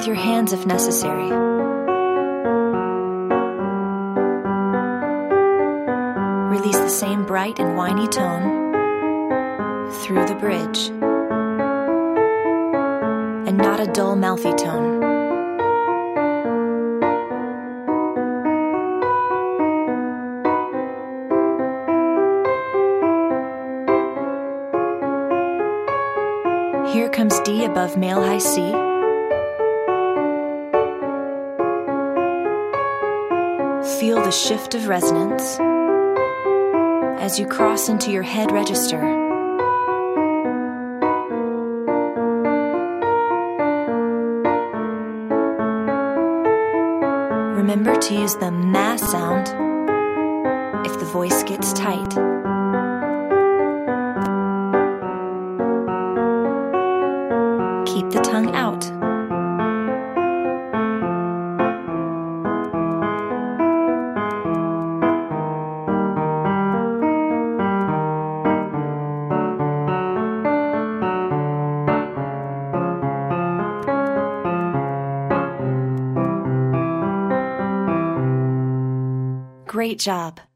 with your hands if necessary. Release the same bright and whiny tone through the bridge, and not a dull, mouthy tone. Here comes D above male high C. Feel the shift of resonance as you cross into your head register. Remember to use the ma sound if the voice gets tight. Keep the tongue out. Great job.